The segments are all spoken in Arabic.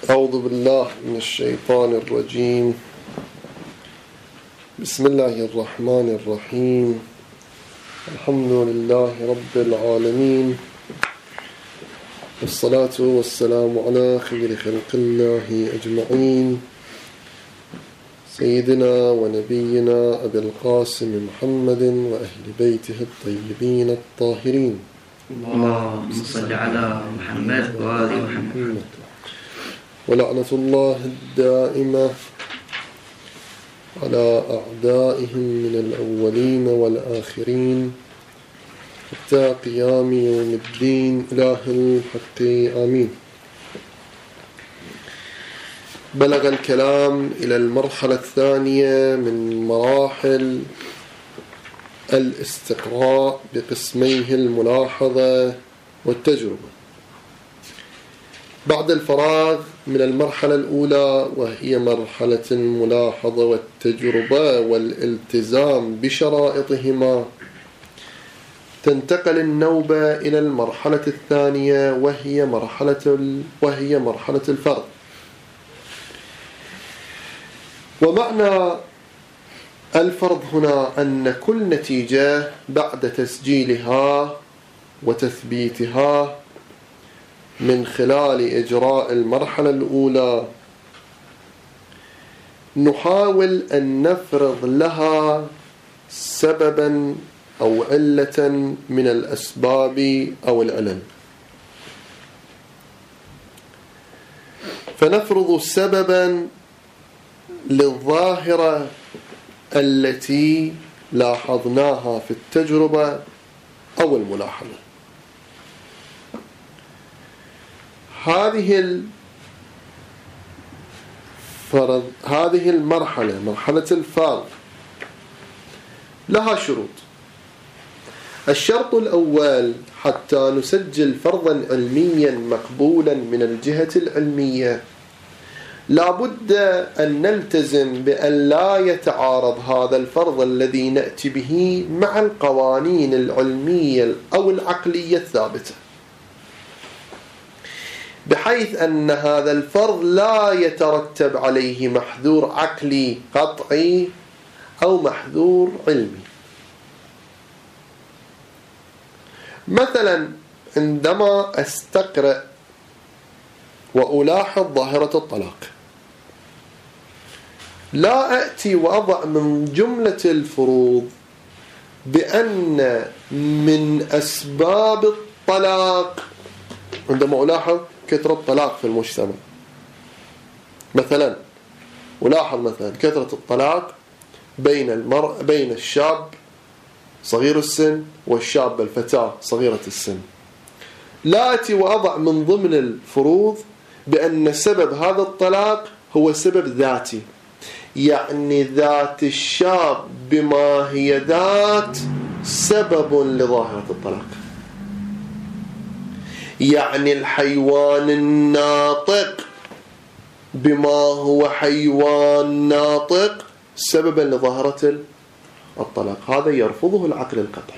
أعوذ بالله من الشيطان الرجيم. بسم الله الرحمن الرحيم. الحمد لله رب العالمين، والصلاة والسلام على خير خلق الله أجمعين، سيدنا ونبينا أبي القاسم محمد وأهل بيته الطيبين الطاهرين. اللهم صل على محمد وآل محمد. ولعنة الله الدائمة على أعدائهم من الأولين والآخرين حتى قيام يوم الدين، إله الحق آمين. بلغ الكلام إلى المرحلة الثانية من مراحل الاستقراء بقسميه الملاحظة والتجربة، بعد الفراغ من المرحلة الأولى وهي مرحلة الملاحظة والتجربة والالتزام بشرائطهما، تنتقل النوبة إلى المرحلة الثانية وهي مرحلة الفرض. ومعنى الفرض هنا أن كل نتيجة بعد تسجيلها وتثبيتها من خلال إجراء المرحلة الأولى نحاول أن نفرض لها سببا أو علة من الأسباب أو العلل، فنفرض سببا للظاهرة التي لاحظناها في التجربة أو الملاحظة. هذه المرحلة، مرحلة الفرض، لها شروط. الشرط الأول: حتى نسجل فرضا علميا مقبولا من الجهة العلمية لا بد أن نلتزم بأن لا يتعارض هذا الفرض الذي نأتي به مع القوانين العلمية أو العقلية الثابتة، بحيث أن هذا الفرض لا يترتب عليه محذور عقلي قطعي أو محذور علمي. مثلا عندما أستقرأ وألاحظ ظاهرة الطلاق، لا أأتي وأضع من جملة الفروض بأن من أسباب الطلاق، عندما ألاحظ كثرة الطلاق في المجتمع مثلا، ألاحظ مثلا كثرة الطلاق بين الشاب صغير السن والشاب الفتاة صغيرة السن، لا أتي وأضع من ضمن الفروض بأن سبب هذا الطلاق هو سبب ذاتي، يعني ذات الشاب بما هي ذات سبب لظاهرة الطلاق، يعني الحيوان الناطق بما هو حيوان ناطق سببا لظاهرة الطلاق. هذا يرفضه العقل القطعي،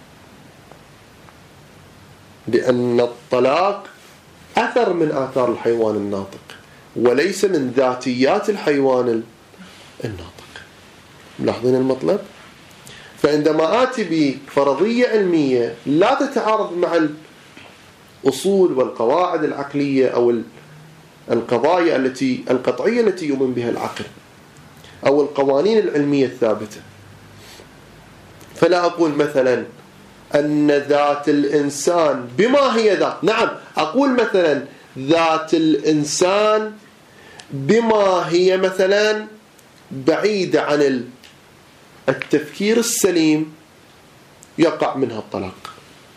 لأن الطلاق أثر من آثار الحيوان الناطق وليس من ذاتيات الحيوان الناطق. ملاحظين المطلب؟ فعندما آتي بفرضية علمية لا تتعارض مع الأصول والقواعد العقلية أو القضايا القطعية التي يؤمن بها العقل أو القوانين العلمية الثابتة، فلا أقول مثلا أن ذات الإنسان بما هي ذات، نعم أقول مثلا ذات الإنسان بما هي مثلا بعيدة عن التفكير السليم يقع منها الطلاق،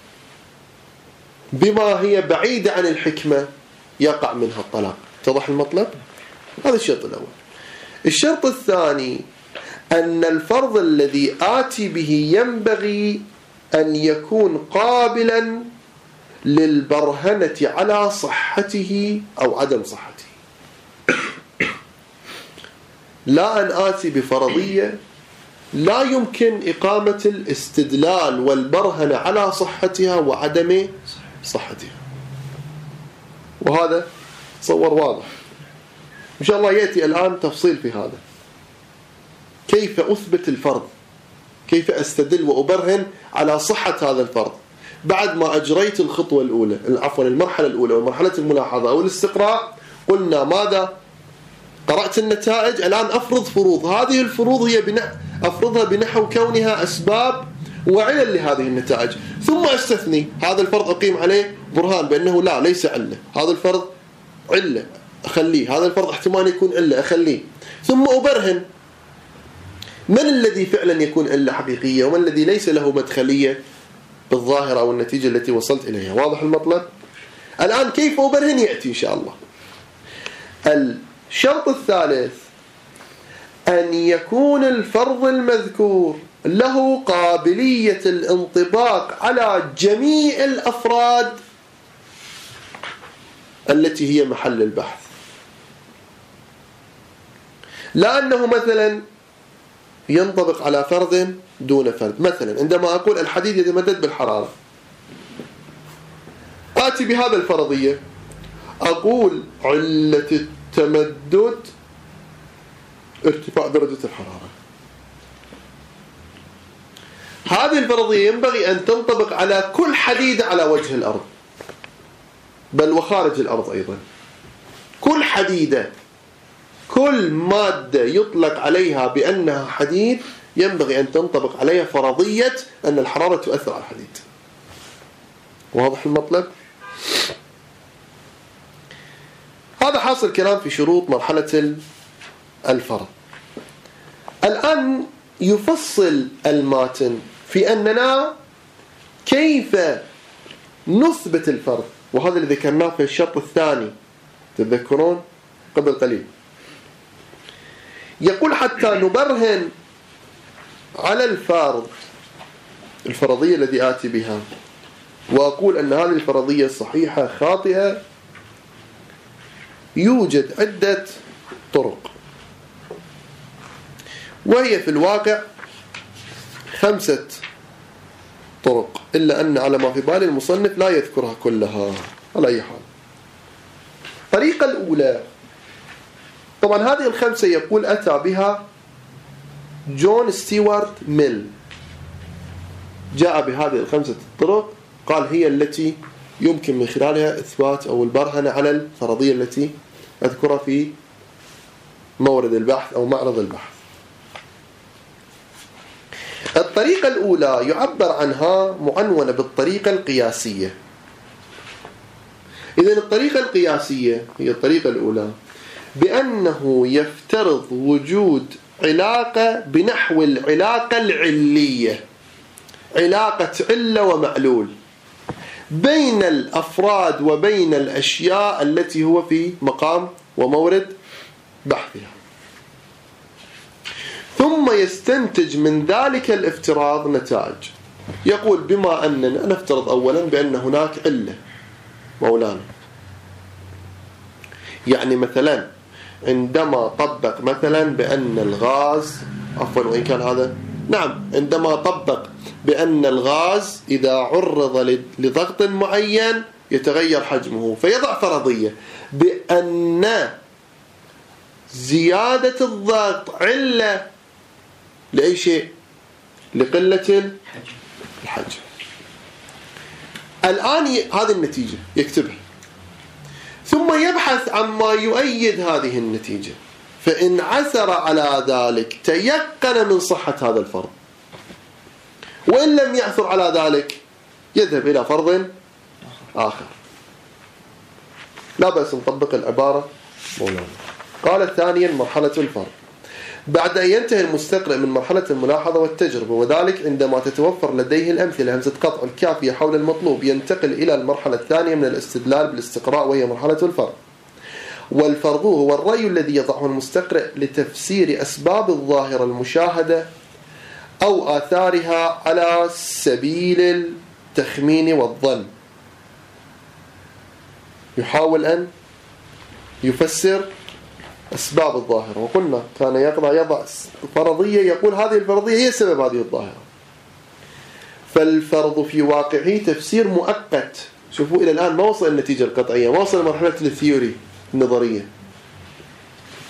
بما هي بعيدة عن الحكمة يقع منها الطلاق. اتضح المطلب؟ هذا الشرط الأول. الشرط الثاني أن الفرض الذي آتي به ينبغي أن يكون قابلا للبرهنة على صحته أو عدم صحته، لا أن آتي بفرضية لا يمكن إقامة الاستدلال والبرهنة على صحتها وعدم صحتها. وهذا تصور واضح إن شاء الله يأتي الآن تفصيل في هذا، كيف أثبت الفرض، كيف أستدل وأبرهن على صحة هذا الفرض بعد ما أجريت الخطوة الأولى، عفوا المرحلة الأولى ومرحلة الملاحظة أو الاستقراء. قلنا ماذا؟ قرأت النتائج، الآن أفرض فروض. هذه الفروض هي أفرضها بنحو كونها أسباب وعلل لهذه النتائج، ثم أستثني هذا الفرض، أقيم عليه برهان بأنه لا ليس علة، هذا الفرض علة أخليه، هذا الفرض احتمال يكون علة أخليه، ثم أبرهن من الذي فعلا يكون علة حقيقية ومن الذي ليس له مدخلية بالظاهرة أو النتيجة التي وصلت إليها. واضح المطلب؟ الآن كيف أبرهن يأتي إن شاء الله. الشرط الثالث أن يكون الفرض المذكور له قابلية الانطباق على جميع الأفراد التي هي محل البحث، لأنه مثلا ينطبق على فرد دون فرد. مثلا عندما أقول الحديد يتمدد بالحرارة، آتي بهذا الفرضية، أقول علة التمدد ارتفاع درجة الحرارة. هذه الفرضية ينبغي أن تنطبق على كل حديدة على وجه الأرض، بل وخارج الأرض أيضا. كل حديدة، كل مادة يطلق عليها بأنها حديد ينبغي أن تنطبق عليها فرضية أن الحرارة تؤثر على الحديد. واضح المطلب؟ هذا حاصل كلام في شروط مرحلة الفرض. الآن يفصل الماتن في أننا كيف نثبت الفرض، وهذا اللي ذكرناه في الشرط الثاني، تذكرون قبل قليل. يقول حتى نبرهن على الفرض، الفرضية التي آتي بها، وأقول أن هذه الفرضية صحيحة خاطئة، يوجد عدة طرق، وهي في الواقع 5 طرق، إلا أن على ما في بال المصنف لا يذكرها كلها على أي حال. الطريقة الأولى، طبعا هذه ال5 يقول أتى بها جون ستيوارت ميل، جاء بهذه ال5 الطرق، قال هي التي يمكن من خلالها إثبات أو البرهنة على الفرضية التي أذكرها في مورد البحث أو معرض البحث. الطريقة الأولى يعبر عنها معنونة بالطريقة القياسية. إذن الطريقة القياسية هي الطريقة الأولى بأنه يفترض وجود علاقة بنحو العلاقة العلية، علاقة علة ومعلول بين الأفراد وبين الأشياء التي هو في مقام ومورد بحثها، ثم يستنتج من ذلك الافتراض نتائج. يقول بما أننا نفترض أولا بأن هناك علة مولانا، يعني مثلا عندما طبق مثلا بأن الغاز، عفوا وإن كان هذا نعم، عندما طبق بأن الغاز إذا عرض لضغط معين يتغير حجمه، فيضع فرضية بأن زيادة الضغط علة لأي شيء؟ لقلة الحجم. الآن هذه النتيجة يكتبها، ثم يبحث عما يؤيد هذه النتيجة، فإن عثر على ذلك تيقن من صحة هذا الفرض، وإن لم يعثر على ذلك يذهب إلى فرض آخر. لا بأس نطبق العبارة مولانا. قال ثانيا مرحلة الفرض، بعد أن ينتهي المستقرئ من مرحلة الملاحظة والتجربة، وذلك عندما تتوفر لديه الأمثلة همزة قطع الكافية حول المطلوب، ينتقل إلى المرحلة الثانية من الاستدلال بالاستقراء، وهي مرحلة الفرض. والفرض هو الرأي الذي يضعه المستقرئ لتفسير أسباب الظاهرة المشاهدة أو آثارها على سبيل التخمين والظن. يحاول أن يفسر أسباب الظاهرة، وقلنا كان يضع فرضية، يقول هذه الفرضية هي سبب هذه الظاهرة. فالفرض في واقعه تفسير مؤقت. شوفوا إلى الآن ما وصل النتيجة القطعية، ما وصل لمرحلة الثيوري النظرية،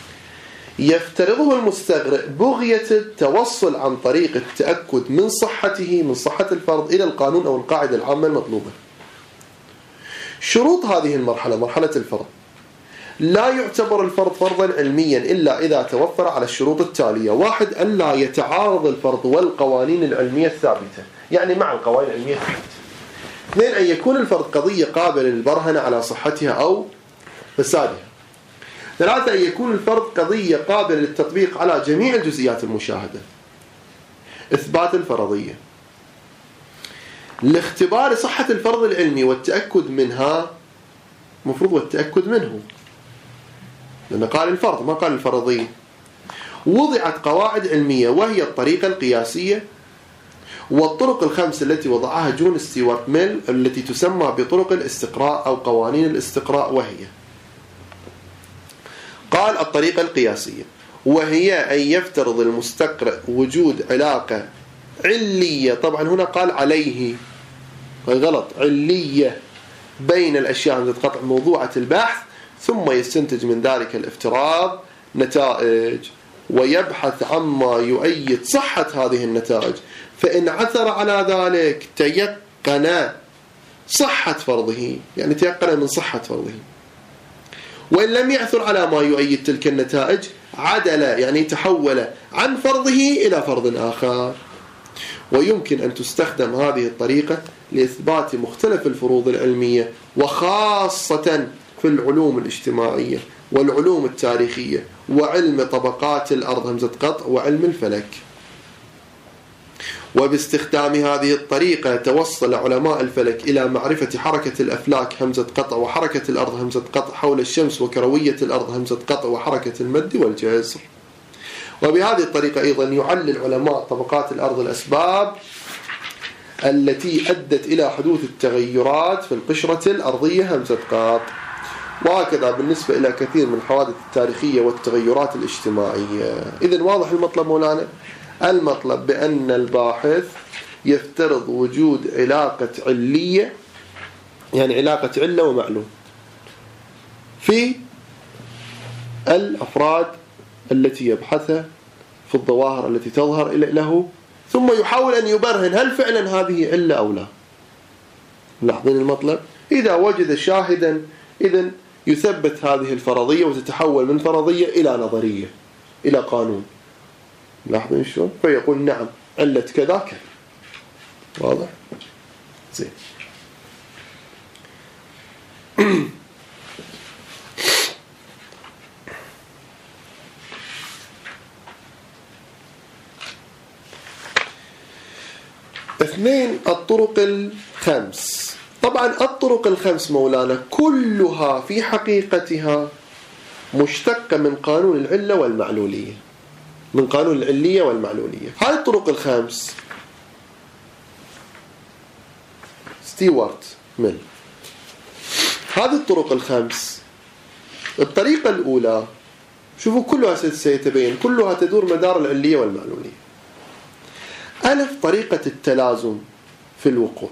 يفترضه المستغرق بغية التوصل عن طريق التأكد من صحته، من صحة الفرض، إلى القانون أو القاعدة العامة المطلوبة. شروط هذه المرحلة، مرحلة الفرض: لا يعتبر الفرض فرضا علميا إلا إذا توفر على الشروط التالية: 1. ألا يتعارض الفرض والقوانين العلمية الثابتة، يعني مع القوانين العلمية الثابتة. 2. أن يكون الفرض قضية قابلة للبرهنة على صحتها أو فسادها. 3. أن يكون الفرض قضية قابلة للتطبيق على جميع الجزئيات المشاهدة. إثبات الفرضية: لاختبار صحة الفرض العلمي والتأكد منها، مفروض والتأكد منه، لأنه قال الفرض ما قال الفرضية، وضعت قواعد علمية وهي الطريقة القياسية والطرق الخمس التي وضعها جون ستيوارت ميل التي تسمى بطرق الاستقراء أو قوانين الاستقراء. وهي: قال الطريقة القياسية وهي أن يفترض المستقرئ وجود علاقة علية، طبعا هنا قال عليه غلط، علية، بين الأشياء همزة قطع موضوعة البحث، ثم يستنتج من ذلك الافتراض نتائج ويبحث عما يؤيد صحة هذه النتائج، فإن عثر على ذلك تيقن صحة فرضه، يعني تيقن من صحة فرضه، وإن لم يعثر على ما يؤيد تلك النتائج عدل، يعني تحول عن فرضه إلى فرض آخر. ويمكن أن تستخدم هذه الطريقة لإثبات مختلف الفروض العلمية، وخاصة في العلوم الاجتماعية والعلوم التاريخية وعلم طبقات الأرض همزة قطع وعلم الفلك. وباستخدام هذه الطريقة توصل علماء الفلك إلى معرفة حركة الأفلاك همزة قطع وحركة الأرض همزة قطع حول الشمس وكروية الأرض همزة قطع وحركة المد والجزر. وبهذه الطريقة أيضا يعلل علماء طبقات الأرض الأسباب التي أدت إلى حدوث التغيرات في القشرة الأرضية همزة قطع. وهكذا بالنسبة إلى كثير من الحوادث التاريخية والتغيرات الاجتماعية. إذن واضح المطلب مولانا؟ المطلب بأن الباحث يفترض وجود علاقة علية، يعني علاقة علة ومعلوم في الأفراد التي يبحثها، في الظواهر التي تظهر له، ثم يحاول أن يبرهن هل فعلا هذه علة أو لا. لاحظين المطلب؟ إذا وجد شاهدا إذن يثبت هذه الفرضية وتتحول من فرضية إلى نظرية إلى قانون. لاحظين شلون؟ فيقول نعم علة كذا كذا. واضح؟ زين. اثنين، الطرق الخمس. طبعا الطرق الخمس مولانا كلها في حقيقتها مشتقة من قانون العلة والمعلولية، من قانون العلية والمعلولية. هذه الطرق الخمس ستيوارت ميل. هذه الطرق الخمس، الطريقة الأولى شوفوا كلها سيتبين، كلها تدور مدار العلية والمعلولية. ألف، طريقة التلازم في الوقوع.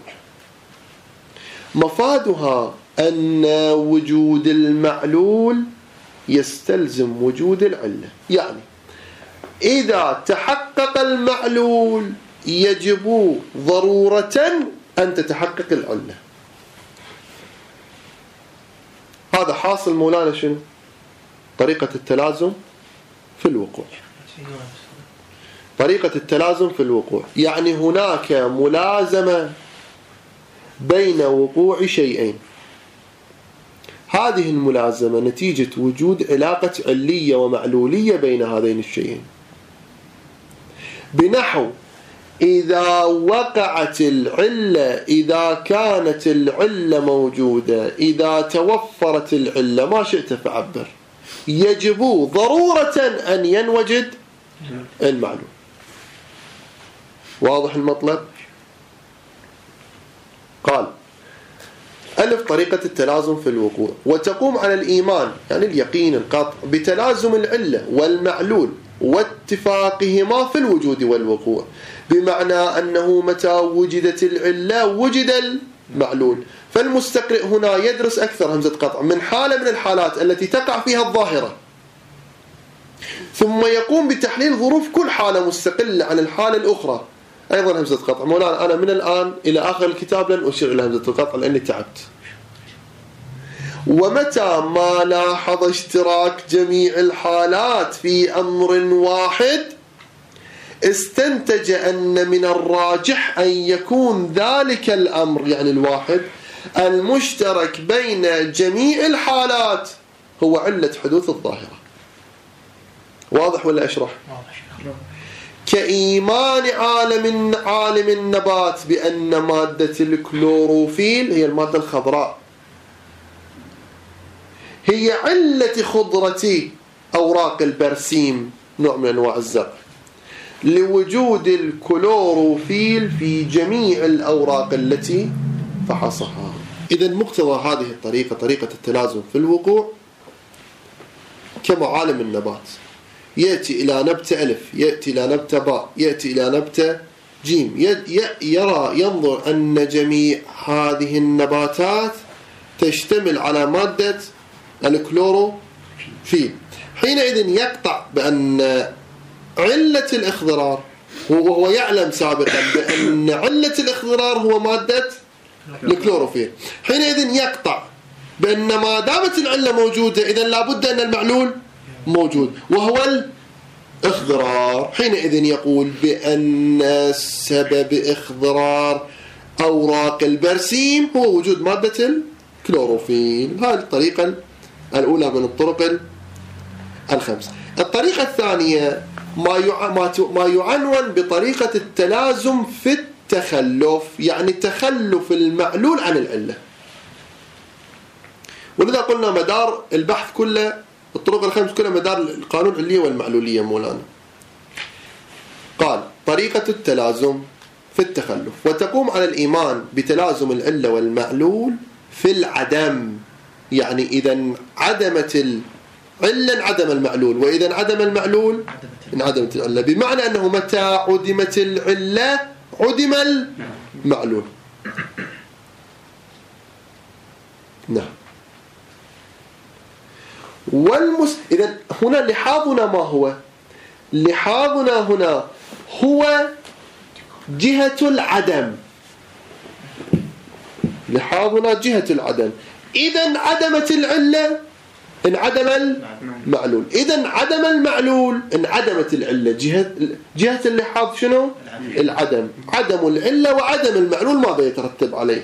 مفادها أن وجود المعلول يستلزم وجود العلة، يعني إذا تحقق المعلول يجب ضرورة أن تتحقق العلة. هذا حاصل مولانا شنو؟ طريقة التلازم في الوقوع. طريقة التلازم في الوقوع يعني هناك ملازمة بين وقوع شيئين، هذه الملازمة نتيجة وجود علاقة علية ومعلولية بين هذين الشيئين، بنحو إذا وقعت العلة، إذا كانت العلة موجودة، إذا توفرت العلة، ما شئت فعبر، يجب ضرورة أن ينوجد المعلوم. واضح المطلب؟ قال ألف، طريقة التلازم في الوقوع، وتقوم على الإيمان يعني اليقين القطع بتلازم العلة والمعلول واتفاقهما في الوجود والوقوع، بمعنى أنه متى وجدت العلة وجد المعلول. فالمستقرئ هنا يدرس أكثر همزة قطع من حالة من الحالات التي تقع فيها الظاهرة، ثم يقوم بتحليل ظروف كل حالة مستقلة عن الحالة الأخرى. أيضا همزة قطع. مولانا أنا من الآن إلى آخر الكتاب لن أشير إلى همزة القطع لأني تعبت. ومتى ما لاحظ اشتراك جميع الحالات في أمر واحد استنتج أن من الراجح أن يكون ذلك الأمر يعني الواحد المشترك بين جميع الحالات هو علة حدوث الظاهرة. واضح ولا أشرح؟ كإيمان عالم النبات بأن مادة الكلوروفيل هي المادة الخضراء هي علة خضرة أوراق البرسيم نوع من أنواع الزرع لوجود الكلوروفيل في جميع الأوراق التي فحصها. إذن مقتضى هذه الطريقة طريقة التلازم في الوقوع كمعالم النبات يأتي إلى نبتة ألف يأتي إلى نبتة باء يأتي إلى نبتة جيم ينظر أن جميع هذه النباتات تشتمل على مادة الكلوروفيل. حينئذ يقطع بأن علة الإخضرار وهو يعلم سابقا بأن علة الإخضرار هو مادة الكلوروفيل. حينئذ يقطع بأن ما دامت العلة موجودة إذن لابد أن المعلول موجود وهو الإخضرار. حينئذ يقول بأن سبب إخضرار أوراق البرسيم هو وجود مادة الكلوروفيل. هذه الطريقة الأولى من الطرق الخمس. الطريقة الثانية ما يعنون بطريقة التلازم في التخلف يعني تخلف المعلول عن العلة. ولذا قلنا مدار البحث كله الطرق الخمس كلها مدار القانون العلية والمعلولية مولانا. قال طريقة التلازم في التخلف وتقوم على الإيمان بتلازم العلة والمعلول في العدم يعني إذا عدمت العلة انعدم المعلول وإذا انعدم المعلول انعدمت العلة بمعنى أنه متى عدمت العلة عدم المعلول. نعم. إذن هنا لحاظنا ما هو؟ لحاظنا هنا هو جهة العدم. لحاظنا جهة العدم. إذا عدمت العلة انعدم المعلول. إذا عدم المعلول انعدمت العلة. جهة اللحاظ شنو؟ العدم. عدم العلة وعدم المعلول ماذا يترتب عليه؟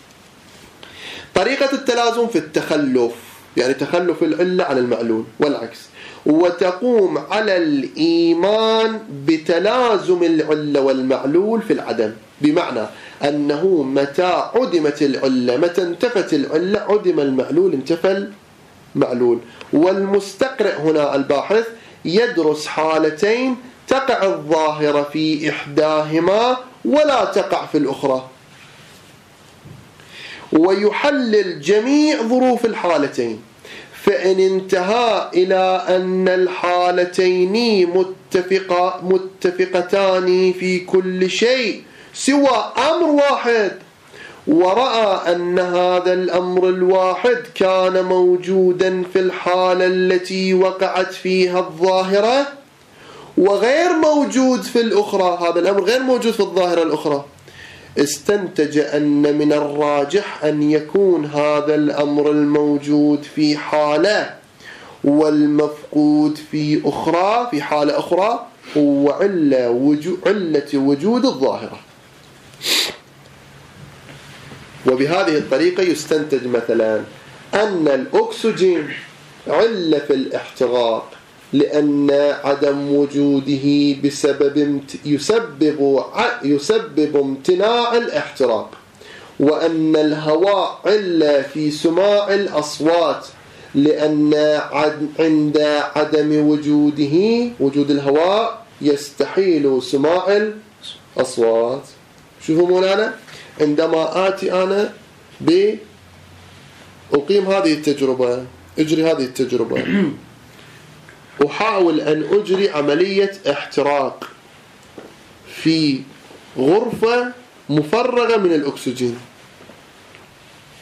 طريقة التلازم في التخلف يعني تخلف العلة عن المعلول والعكس. وتقوم على الإيمان بتلازم العلة والمعلول في العدم بمعنى أنه متى عدمت العلة متى انتفت العلة عدم المعلول انتفى المعلول. والمستقرئ هنا الباحث يدرس حالتين تقع الظاهرة في إحداهما ولا تقع في الأخرى ويحلل جميع ظروف الحالتين. فإن انتهى إلى أن الحالتين متفقتان في كل شيء سوى أمر واحد ورأى أن هذا الأمر الواحد كان موجودا في الحالة التي وقعت فيها الظاهرة وغير موجود في الأخرى هذا الأمر غير موجود في الظاهرة الأخرى استنتج أن من الراجح أن يكون هذا الأمر الموجود في حالة والمفقود في أخرى في حالة أخرى هو علة وجود الظاهرة. وبهذه الطريقة يستنتج مثلا أن الأكسجين علة في الاحتراق لأن عدم وجوده يسبب امتناع الاحتراق وأن الهواء علة في سماع الأصوات لأن عند عدم وجود الهواء يستحيل سماع الأصوات. شوفوا مولانا عندما آتي أنا أقيم هذه التجربة أجري هذه التجربة أحاول أن أجري عملية احتراق في غرفة مفرغة من الأكسجين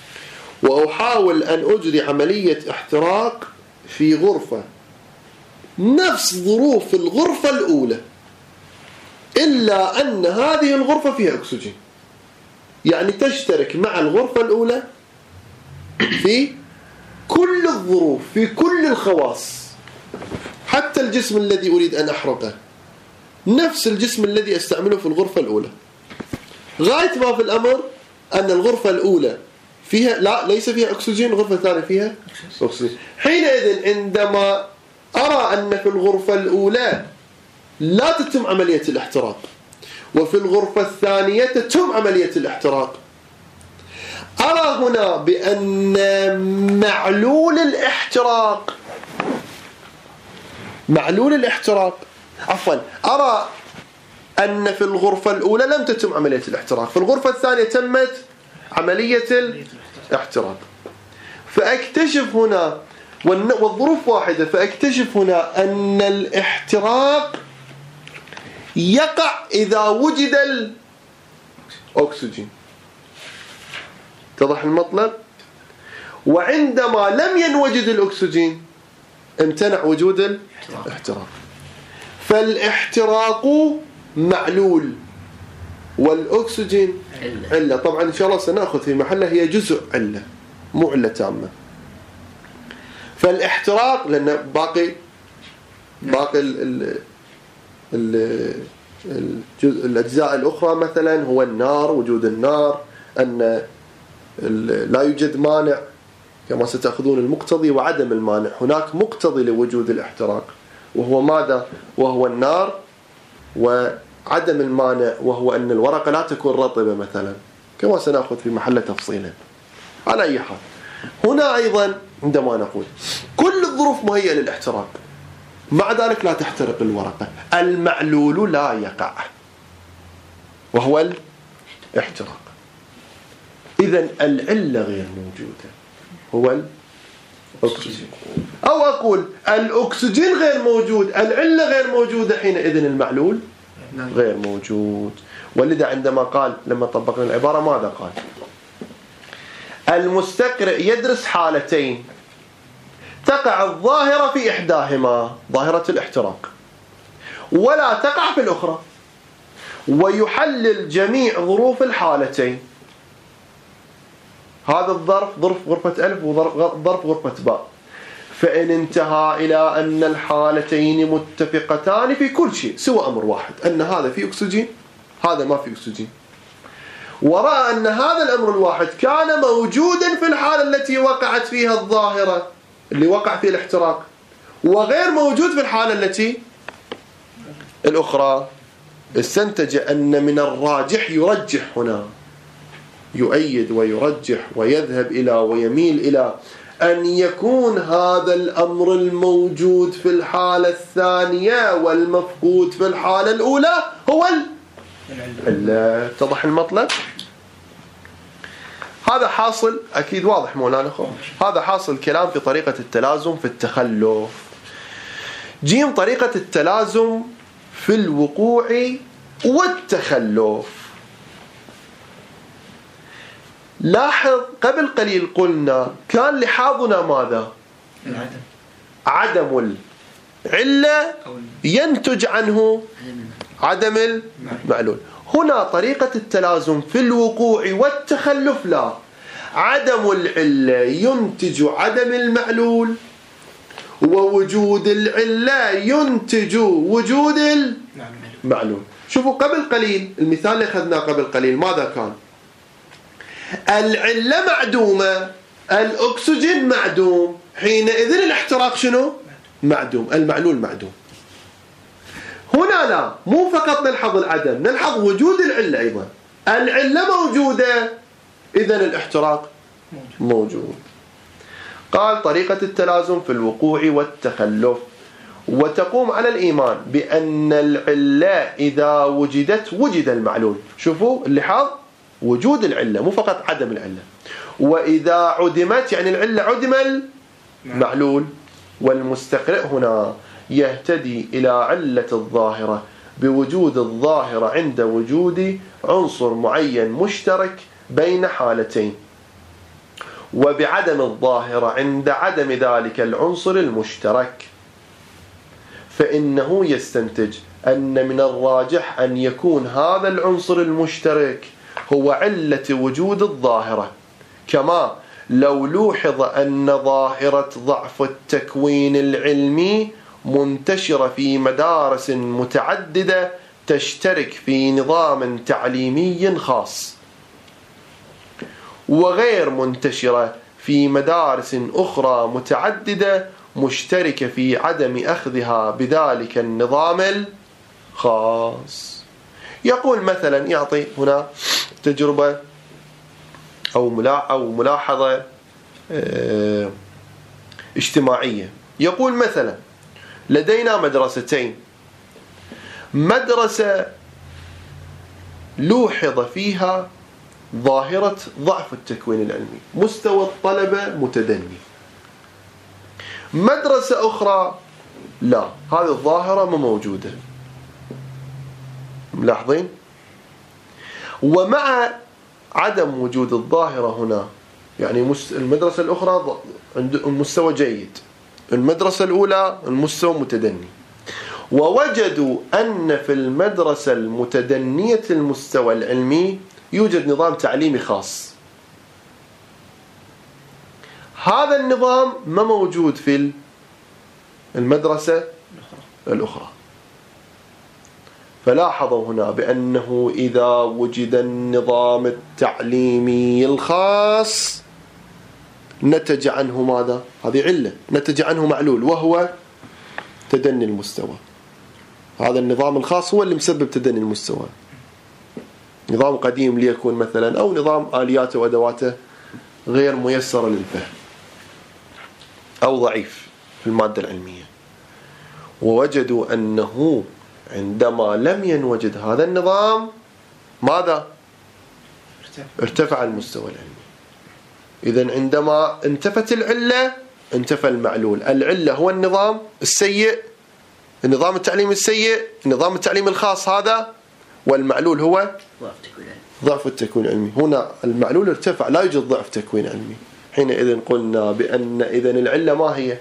وأحاول أن أجري عملية احتراق في غرفة نفس ظروف الغرفة الأولى، إلا أن هذه الغرفة فيها أكسجين، يعني تشترك مع الغرفة الأولى في كل الظروف، في كل الخواص، حتى الجسم الذي أريد أن أحرقه نفس الجسم الذي أستعمله في الغرفة الأولى. غاية ما في الأمر أن الغرفة الأولى فيها ليس فيها أكسجين، الغرفة الثانية فيها أكسجين. حينئذ عندما أرى أن في الغرفة الأولى لا تتم عملية الاحتراق وفي الغرفة الثانية تتم عملية الاحتراق، أرى هنا بأن معلول الاحتراق أرى أن في الغرفة الأولى لم تتم عملية الاحتراق، في الغرفة الثانية تمت عملية الاحتراق. فأكتشف هنا والظروف واحدة، فأكتشف هنا أن الاحتراق يقع إذا وجد الأكسجين. اتضح المطلب؟ وعندما لم ينوجد الأكسجين امتنع وجود الاحتراق. فالاحتراق معلول والأكسجين علة. طبعا إن شاء الله سنأخذ في محله هي جزء علة مو علة تامة. فالاحتراق لأن باقي الأجزاء الأخرى مثلا هو النار، وجود النار، أن لا يوجد مانع كما ستأخذون المقتضي وعدم المانع. هناك مقتضي لوجود الاحتراق وهو ماذا؟ وهو النار، وعدم المانع وهو أن الورقة لا تكون رطبة مثلا، كما سنأخذ في محل تفصيلا. على أي حال هنا أيضا عندما نقول كل الظروف مهيئة للاحتراق، مع ذلك لا تحترق الورقة، المعلول لا يقع وهو الاحتراق. إذن العلة غير موجودة، هو الأكسجين. أو أقول الأكسجين غير موجود، العلة غير موجودة، حينئذ المعلول غير موجود. ولذا عندما قال لما طبقنا العبارة ماذا قال؟ المستقرئ يدرس حالتين تقع الظاهرة في إحداهما، ظاهرة الاحتراق، ولا تقع في الأخرى، ويحلل جميع ظروف الحالتين. هذا الظرف ظرف غرفة ألف وظرف غرفة باء. فإن انتهى إلى أن الحالتين متفقتان في كل شيء سوى أمر واحد، أن هذا فيه أكسجين هذا ما فيه أكسجين، ورأى أن هذا الأمر الواحد كان موجودا في الحالة التي وقعت فيها الظاهرة اللي وقع فيها الاحتراق، وغير موجود في الحالة التي الأخرى، استنتج أن من الراجح يرجح هنا، يؤيد ويرجح ويذهب إلى ويميل إلى أن يكون هذا الأمر الموجود في الحالة الثانية والمفقود في الحالة الأولى هو العلة. اتضح المطلب؟ هذا حاصل أكيد واضح مولانا خو. هذا حاصل كلام في طريقة التلازم في التخلف. جيم طريقة التلازم في الوقوع والتخلف. لاحظ قبل قليل قلنا كان لحاظنا ماذا؟ عدم العلة ينتج عنه عدم المعلول. هنا طريقة التلازم في الوقوع والتخلف لا، عدم العلة ينتج عدم المعلول، ووجود العلة ينتج وجود المعلول. شوفوا قبل قليل المثال اللي أخذناه قبل قليل ماذا كان؟ العلة معدومة، الأكسجين معدوم، حينئذ الاحتراق شنو؟ معدوم، المعلول معدوم. هنا لا، مو فقط نلحظ العدم، نلحظ وجود العلة أيضا. العلة موجودة، إذن الاحتراق موجود. قال طريقة التلازم في الوقوع والتخلف، وتقوم على الإيمان بأن العلة إذا وجدت وجد المعلول. شوفوا اللحاظ، وجود العلة مو فقط عدم العلة. وإذا عدمت يعني العلة عدم المعلول. والمستقرئ هنا يهتدي إلى علة الظاهرة بوجود الظاهرة عند وجود عنصر معين مشترك بين حالتين، وبعدم الظاهرة عند عدم ذلك العنصر المشترك. فإنه يستنتج أن من الراجح أن يكون هذا العنصر المشترك هو علة وجود الظاهرة، كما لو لوحظ أن ظاهرة ضعف التكوين العلمي منتشرة في مدارس متعددة تشترك في نظام تعليمي خاص، وغير منتشرة في مدارس أخرى متعددة مشتركة في عدم أخذها بذلك النظام الخاص. يقول مثلا، يعطي هنا تجربة أو ملاحظة اجتماعية. يقول مثلا لدينا مدرستين، مدرسة لوحظ فيها ظاهرة ضعف التكوين العلمي، مستوى الطلبة متدني. مدرسة أخرى لا، هذه الظاهرة ما موجودة. ملاحظين؟ ومع عدم وجود الظاهرة هنا، يعني المدرسة الأخرى المستوى جيد، المدرسة الأولى المستوى متدني، ووجدوا أن في المدرسة المتدنية المستوى العلمي يوجد نظام تعليمي خاص. هذا النظام ما موجود في المدرسة الأخرى. فلاحظوا هنا بأنه إذا وجد النظام التعليمي الخاص نتج عنه ماذا؟ هذه علة، نتج عنه معلول وهو تدني المستوى. هذا النظام الخاص هو اللي مسبب تدني المستوى. نظام قديم ليكون مثلا، أو نظام آلياته وأدواته غير ميسرة للفهم أو ضعيف في المادة العلمية. ووجدوا أنه عندما لم ينوجد هذا النظام ماذا؟ ارتفع المستوى العلمي. إذن عندما انتفت العلة انتفى المعلول. العلة هو النظام السيء، النظام التعليمي السيء، النظام التعليمي الخاص هذا، والمعلول هو ضعف التكوين العلمي. هنا المعلول ارتفع، لا يوجد ضعف تكوين علمي. حينئذ قلنا بأن إذن العلة ما هي؟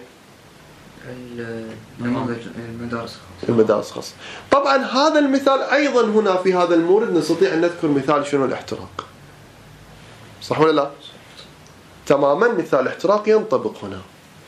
المدارس الخاصة. طبعا هذا المثال أيضا هنا في هذا المورد نستطيع أن نذكر مثال شنو؟ الاحتراق. صح ولا لا؟ تماما مثال الاحتراق ينطبق هنا.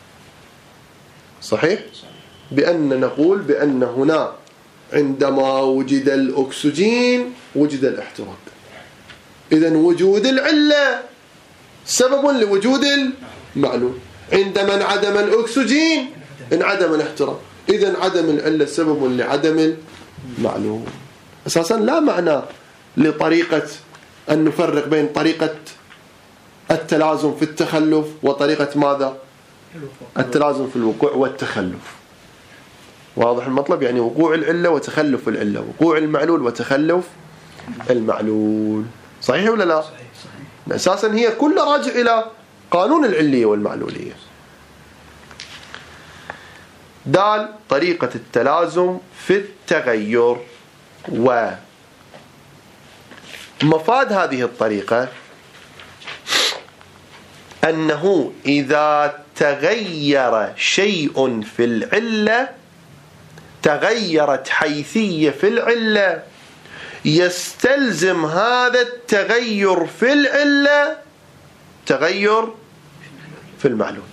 صحيح؟ بأن نقول بأن هنا عندما وجد الأكسجين وجد الاحتراق. إذن وجود العلة سبب لوجود المعلول. عندما انعدم الأكسجين انعدم الاحتراق. إذن عدم العلة سبب لعدم المعلول. أساسا لا معنى لطريقة أن نفرق بين طريقة التلازم في التخلف وطريقة ماذا؟ التلازم في الوقوع والتخلف. واضح المطلب؟ يعني وقوع العلة وتخلف العلة، وقوع المعلول وتخلف المعلول. صحيح ولا لا؟ صحيح. أساسا هي كلها راجع إلى قانون العلية والمعلولية. دال طريقة التلازم في التغير. ومفاد هذه الطريقة أنه إذا تغير شيء في العلة، تغيرت حيثية في العلة، يستلزم هذا التغير في العلة تغير في المعلول.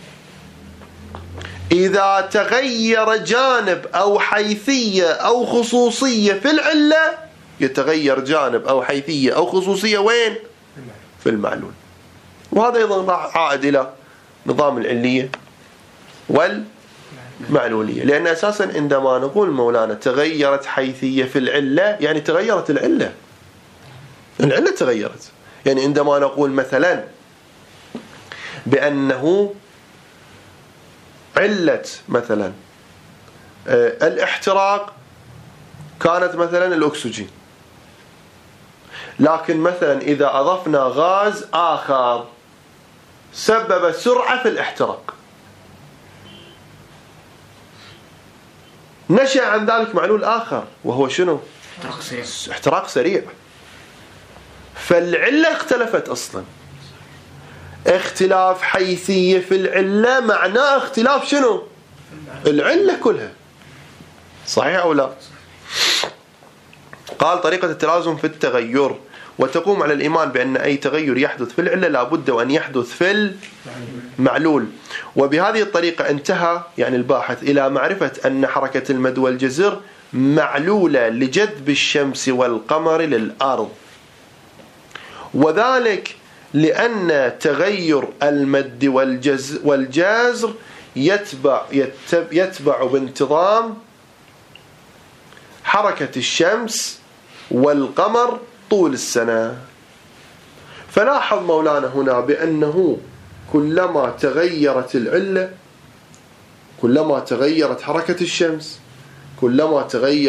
إذا تغير جانب أو حيثية أو خصوصية في العلة يتغير جانب أو حيثية أو خصوصية وين؟ في المعلول. وهذا أيضا عائد إلى نظام العلية والمعلولية. لأن أساسا عندما نقول مولانا تغيرت حيثية في العلة يعني تغيرت العلة، العلة تغيرت. يعني عندما نقول مثلا بأنه علة مثلا الاحتراق كانت مثلا الأكسجين، لكن مثلا إذا أضفنا غاز آخر سبب سرعة في الاحتراق، نشأ عن ذلك معلول آخر وهو شنو؟ احتراق سريع. فالعلة اختلفت أصلا. اختلاف حيثية في العلة معناه اختلاف شنو؟ العلة كلها. صحيح أو لا؟ قال طريقة التلازم في التغير، وتقوم على الإيمان بأن أي تغير يحدث في العلة لابد وأن يحدث في المعلول. وبهذه الطريقة انتهى يعني الباحث إلى معرفة أن حركة المد والجزر معلولة لجذب الشمس والقمر للأرض، وذلك لأن تغير المد والجزر يتبع بانتظام حركة الشمس والقمر طول السنة. فلاحظ مولانا هنا بأنه كلما تغيرت العلة، كلما تغيرت حركة الشمس، كلما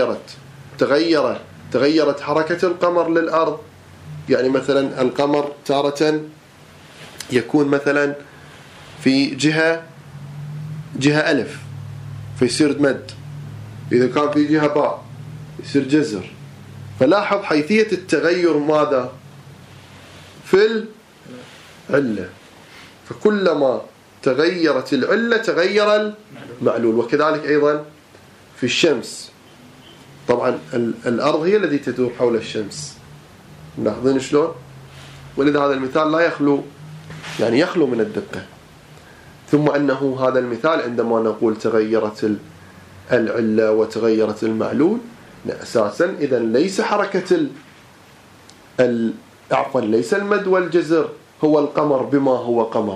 تغيرت حركة القمر للأرض. يعني مثلا القمر تارة يكون مثلا في جهة ألف فيصير مد، إذا كان في جهة باء يصير جزر. فلاحظ حيثية التغير ماذا؟ في العلة، فكلما تغيرت العلة تغير المعلول. وكذلك أيضا في الشمس، طبعا الأرض هي التي تدور حول الشمس، ملاحظين شلون؟ ولذا هذا المثال لا يخلو من الدقة. ثم أنه هذا المثال عندما نقول تغيرت العلة وتغيرت المعلول، أساسا إذا ليس حركة ليس المد والجزر هو القمر بما هو قمر،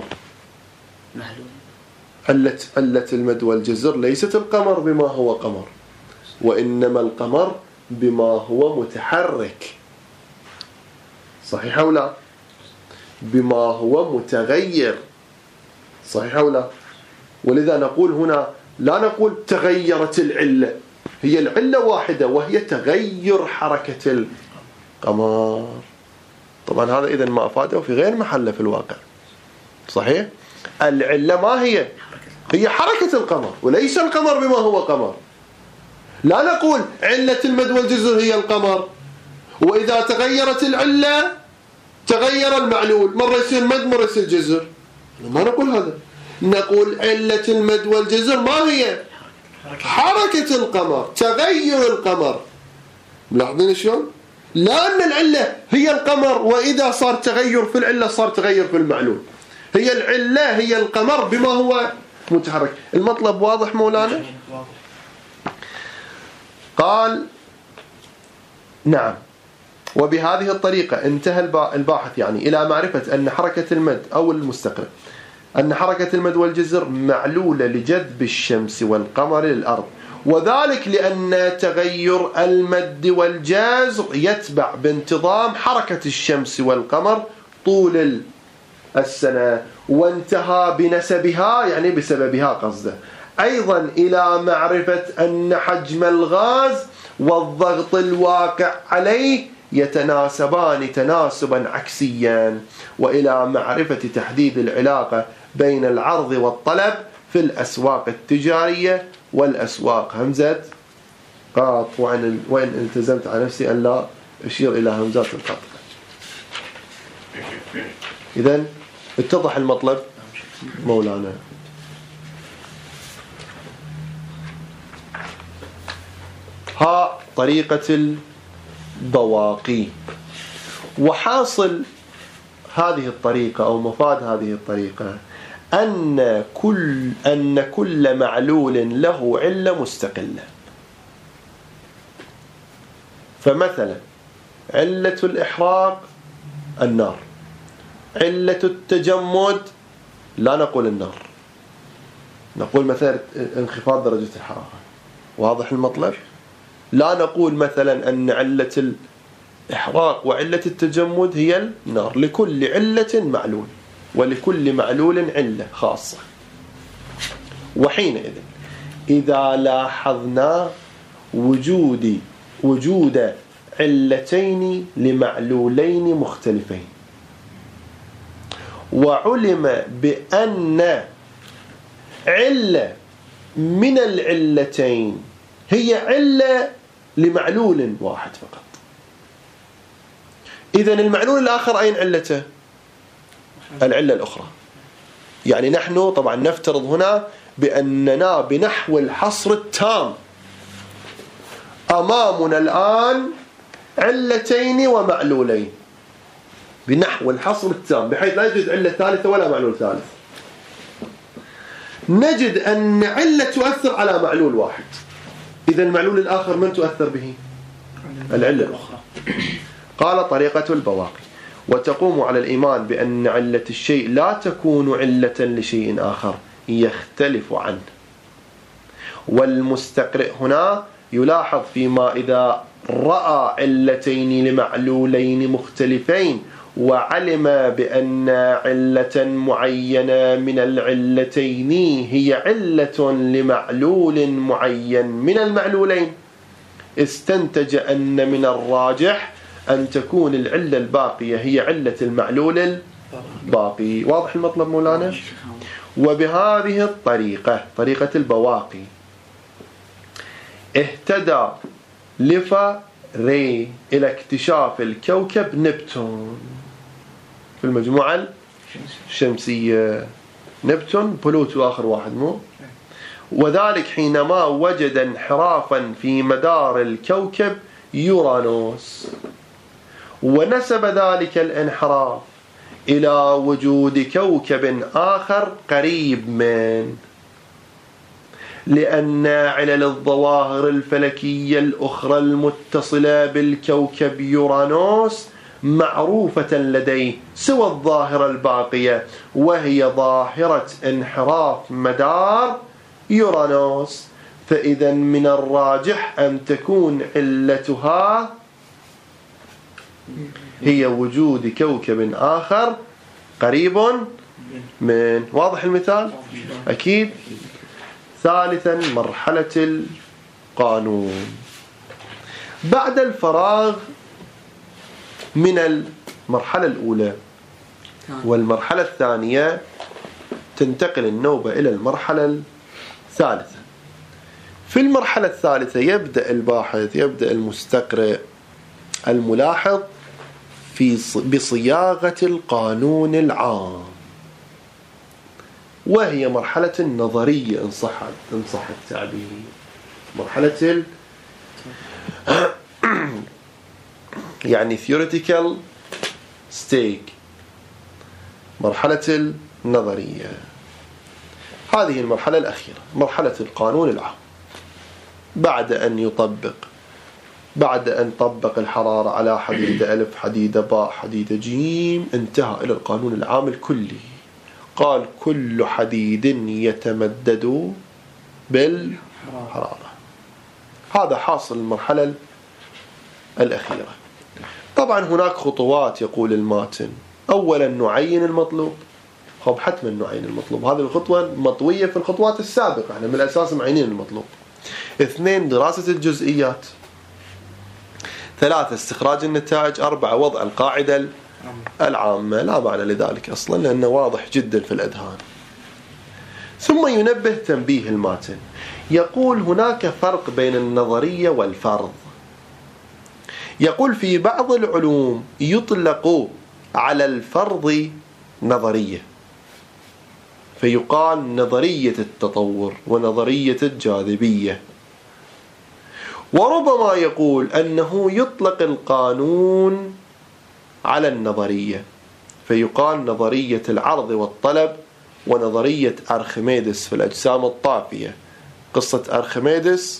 علة المد والجزر ليست القمر بما هو قمر، وإنما القمر بما هو متحرك. صحيح أو لا؟ بما هو متغير. صحيح أو لا؟ ولذا نقول هنا لا نقول تغيرت العلة، هي العلة واحدة وهي تغير حركة القمر. طبعا هذا إذن ما أفاده في غير محله في الواقع. صحيح؟ العلة ما هي حركة القمر، وليس القمر بما هو قمر. لا نقول علة المد والجزر هي القمر، وإذا تغيرت العلة تغير المعلول، مرة يصير مد مرة يصير جزر. ما نقول هذا، نقول علة المد والجزر ما هي؟ حركة القمر، تغير القمر. ملاحظين شلون؟ لأن العلة هي القمر، وإذا صار تغير في العلة صار تغير في المعلول. هي العلة هي القمر بما هو متحرك. المطلب واضح مولانا؟ قال نعم. وبهذه الطريقة انتهى الباحث يعني إلى معرفة أن حركة المد أو المستقرئ أن حركة المد والجزر معلولة لجذب الشمس والقمر للأرض، وذلك لأن تغير المد والجزر يتبع بانتظام حركة الشمس والقمر طول السنة. وانتهى بنسبها يعني بسببها قصده أيضا إلى معرفة أن حجم الغاز والضغط الواقع عليه يتناسبان تناسبا عكسيا، وإلى معرفة تحديد العلاقة بين العرض والطلب في الأسواق التجارية والأسواق. همزة قاط، وإن التزمت على نفسي أن لا أشير إلى همزات القطع. إذن اتضح المطلب مولانا. ها طريقة البواقي. وحاصل هذه الطريقة أو مفاد هذه الطريقة أن كل معلول له علة مستقلة. فمثلا علة الإحراق النار، علة التجمد لا نقول النار، نقول مثلا انخفاض درجة الحرارة. واضح المطلب؟ لا نقول مثلا أن علة الإحراق وعلة التجمد هي النار، لكل علة معلول ولكل معلول علة خاصة. وحينئذ إذا لاحظنا وجود علتين لمعلولين مختلفين، وعلم بأن علة من العلتين هي علة لمعلول واحد فقط، إذن المعلول الآخر أين علته؟ العلة الأخرى. يعني نحن طبعا نفترض هنا بأننا بنحو الحصر التام أمامنا الآن علتين ومعلولين بنحو الحصر التام، بحيث لا يوجد علة ثالثة ولا معلول ثالث. نجد أن علة تؤثر على معلول واحد، إذا المعلول الآخر من تؤثر به؟ العلة الأخرى. قال طريقة البواقي: وتقوم على الإيمان بأن علة الشيء لا تكون علة لشيء آخر يختلف عنه. والمستقرئ هنا يلاحظ فيما إذا رأى علتين لمعلولين مختلفين وعلم بأن علة معينة من العلتين هي علة لمعلول معين من المعلولين، استنتج أن من الراجح أن تكون العلة الباقية هي علة المعلول الباقي. واضح المطلب مولانا؟ وبهذه الطريقة، طريقة البواقي، اهتدى لفاري إلى اكتشاف الكوكب نبتون في المجموعة الشمسية. نبتون بلوتو آخر واحد مو، وذلك حينما وجد انحرافا في مدار الكوكب يورانوس، ونسب ذلك الانحراف إلى وجود كوكب آخر قريب من، لأن علل الظواهر الفلكية الأخرى المتصلة بالكوكب يورانوس معروفة لديه سوى الظاهرة الباقية، وهي ظاهرة انحراف مدار يورانوس. فإذا من الراجح أن تكون علتها هي وجود كوكب آخر قريب من. واضح المثال؟ أكيد. ثالثا مرحلة القانون. بعد الفراغ من المرحلة الأولى والمرحلة الثانية تنتقل النوبة إلى المرحلة الثالثة. في المرحلة الثالثة يبدأ الباحث، يبدأ المستقرئ الملاحظ بصياغة القانون العام، وهي مرحلة النظرية إن صح التعبير، مرحلة يعني theoretical stage، مرحلة النظرية. هذه المرحلة الأخيرة، مرحلة القانون العام. بعد أن طبق الحرارة على حديدة ألف حديدة باء حديدة جيم، انتهى إلى القانون العام الكلي. قال كل حديد يتمدد بالحرارة. هذا حاصل المرحلة الأخيرة. طبعا هناك خطوات يقول الماتن. أولا نعين المطلوب. خب حتما نعين المطلوب، هذه الخطوة مطوية في الخطوات السابقة، احنا من الأساس معينين المطلوب. 2 دراسة الجزئيات. 3 استخراج النتائج. 4 وضع القاعدة العامة. لا معنى لذلك أصلا لأنه واضح جدا في الأذهان. ثم ينبه تنبيه الماتن، يقول هناك فرق بين النظرية والفرض. يقول في بعض العلوم يطلق على الفرض نظرية، فيقال نظرية التطور ونظرية الجاذبية. وربما يقول أنه يطلق القانون على النظرية، فيقال نظرية العرض والطلب ونظرية أرخميدس في الأجسام الطافية. قصة أرخميدس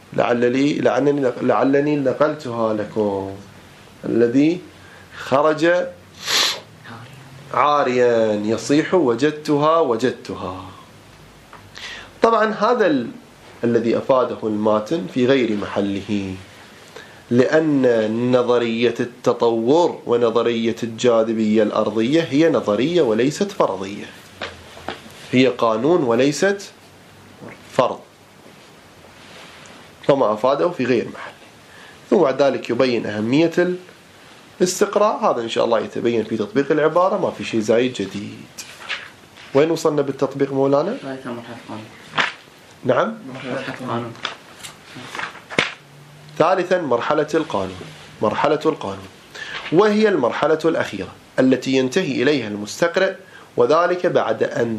لعلني نقلتها لكم، الذي خرج عاريا يصيح وجدتها. طبعا هذا الذي أفاده الماتن في غير محله، لأن نظرية التطور ونظرية الجاذبية الأرضية هي نظرية وليست فرضية، هي قانون وليست فرض، فما أفاده في غير محل. ثم بعد ذلك يبين أهمية الاستقراء. هذا إن شاء الله يتبين في تطبيق العبارة، ما في شيء زايد جديد. وين وصلنا بالتطبيق مولانا؟ نعم، ثالثا مرحلة القانون. مرحلة القانون وهي المرحلة الأخيرة التي ينتهي إليها المستقرئ، وذلك بعد أن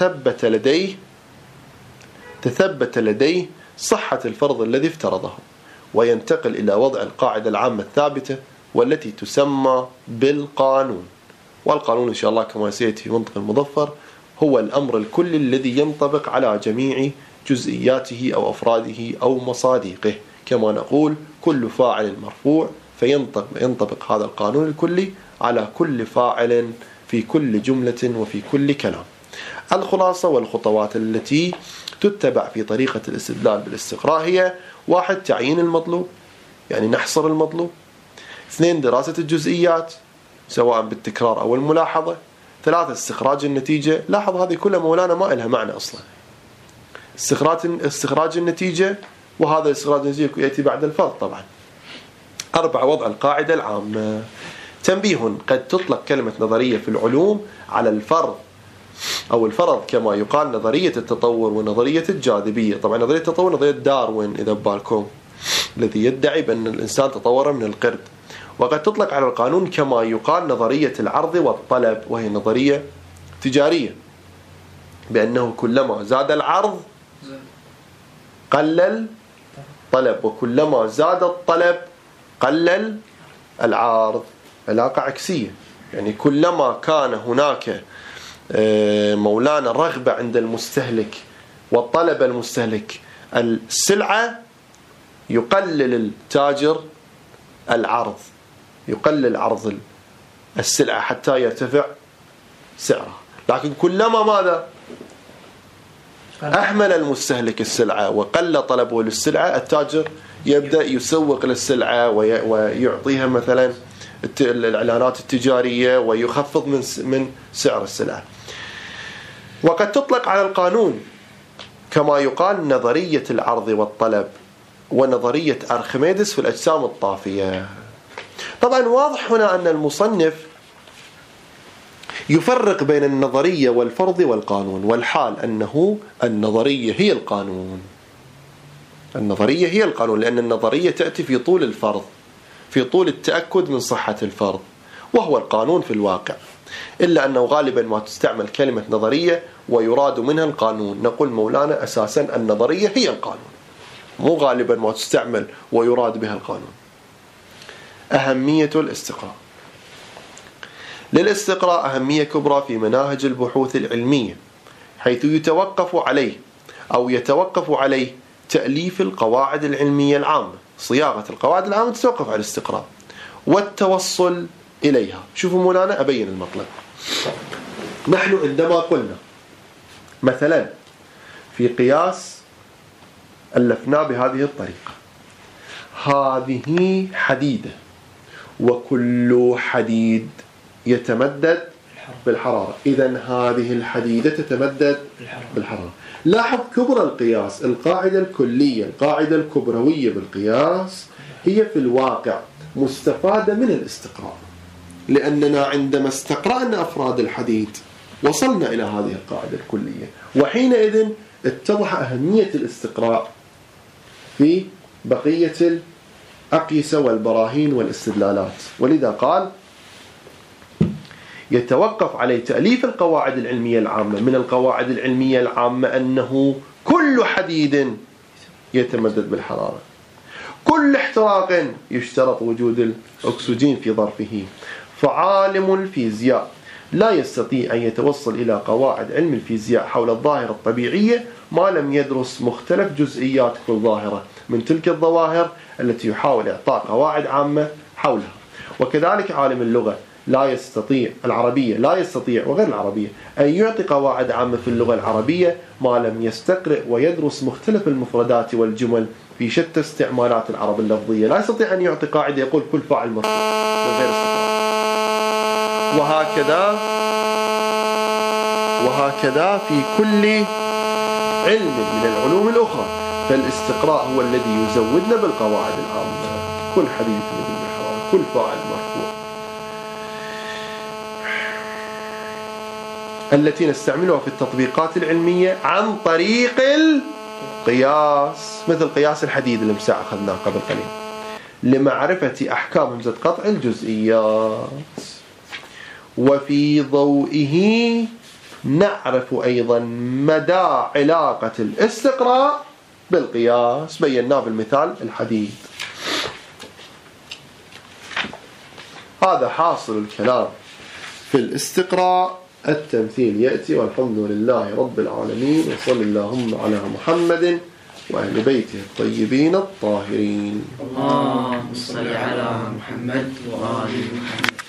تثبت لديه صحة الفرض الذي افترضه، وينتقل إلى وضع القاعدة العامة الثابتة والتي تسمى بالقانون. والقانون إن شاء الله كما سيأتي في منطق المظفر هو الأمر الكلي الذي ينطبق على جميع جزئياته أو أفراده أو مصادقه، كما نقول كل فاعل مرفوع فينطبق هذا القانون الكلي على كل فاعل في كل جملة وفي كل كلام. الخلاصة والخطوات التي تتبع في طريقة الاستدلال بالاستقراء هي: 1. تعيين المطلوب، يعني نحصر المطلوب. 2. دراسة الجزئيات سواء بالتكرار أو الملاحظة. 3. استخراج النتيجة. لاحظ هذه كلها مولانا ما إلها معنى أصلا. استخراج النتيجة، وهذا استخراج النتيجة يأتي بعد الفرض طبعا. 4. وضع القاعدة العامة. تنبيه: قد تطلق كلمة نظرية في العلوم على الفرض أو الفرض كما يقال نظرية التطور ونظرية الجاذبية. طبعا نظرية التطور نظرية داروين إذا ببالكم، الذي يدعي بأن الإنسان تطور من القرد. وقد تطلق على القانون كما يقال نظرية العرض والطلب، وهي نظرية تجارية، بأنه كلما زاد العرض قلل الطلب، وكلما زاد الطلب قلل العرض. علاقة عكسية، يعني كلما كان هناك مولانا رغبة عند المستهلك والطلب المستهلك السلعة يقلل التاجر العرض، يقلل عرض السلعة حتى يرتفع سعرها. لكن كلما ماذا أهمل المستهلك السلعة وقل طلبه للسلعة، التاجر يبدأ يسوق للسلعة ويعطيها مثلا الإعلانات التجارية ويخفض من سعر السلعة. وقد تطلق على القانون كما يقال نظرية العرض والطلب ونظرية أرخميدس في الأجسام الطافية. طبعا واضح هنا أن المصنف يفرق بين النظرية والفرض والقانون، والحال أنه النظرية هي القانون. النظرية هي القانون، لأن النظرية تأتي في طول الفرض، في طول التأكد من صحة الفرض، وهو القانون في الواقع. إلا أنه غالبا ما تستعمل كلمة نظرية ويراد منها القانون. نقول مولانا أساسا النظرية هي القانون، مو غالبا ما تستعمل ويراد بها القانون. أهمية الاستقراء. للاستقراء أهمية كبرى في مناهج البحوث العلمية، حيث يتوقف عليه تأليف القواعد العلمية العامة. صياغة القواعد العامة تتوقف على الاستقراء والتوصل إليها. شوفوا مولانا أبين المطلب. نحن عندما قلنا مثلا في قياس ألفناه بهذه الطريقة: هذه حديدة وكل حديد يتمدد بالحرارة، إذن هذه الحديدة تتمدد بالحرارة. لاحظ كبر القياس، القاعدة الكلية، القاعدة الكبروية بالقياس هي في الواقع مستفادة من الاستقراء، لأننا عندما استقرأنا أفراد الحديد وصلنا إلى هذه القاعدة الكلية، وحينئذ اتضح أهمية الاستقراء في بقية الأقيسة والبراهين والاستدلالات. ولذا قال يتوقف عليه تأليف القواعد العلمية العامة. من القواعد العلمية العامة أنه كل حديد يتمدد بالحرارة، كل احتراق يشترط وجود الأكسجين في ظرفه. فعالم الفيزياء لا يستطيع أن يتوصل إلى قواعد علم الفيزياء حول الظاهرة الطبيعية ما لم يدرس مختلف جزئيات كل ظاهرة من تلك الظواهر التي يحاول إعطاء قواعد عامة حولها. وكذلك عالم اللغة لا يستطيع، العربية لا يستطيع وغير العربية، أن يعطي قواعد عامة في اللغة العربية ما لم يستقرئ ويدرس مختلف المفردات والجمل في شتى استعمالات العرب اللفظية. لا يستطيع أن يعطي قاعدة يقول كل فاعل مرفوع من غير استقراء. وهكذا في كل علم من العلوم الأخرى، فالاستقراء هو الذي يزودنا بالقواعد العامة. كل حديث مثل بالحرارة، كل فاعل مرفوع، التي نستعملها في التطبيقات العلمية عن طريق القياس، مثل قياس الحديد اللي أخذناه قبل قليل، لمعرفة أحكام همزة قطع الجزئيات. وفي ضوئه نعرف أيضا مدى علاقة الاستقراء بالقياس بيناه بالمثال الحديث. هذا حاصل الكلام في الاستقراء. التمثيل يأتي. والحمد لله رب العالمين، وصل اللهم على محمد وأهل بيته الطيبين الطاهرين. اللهم صل على محمد وآل محمد.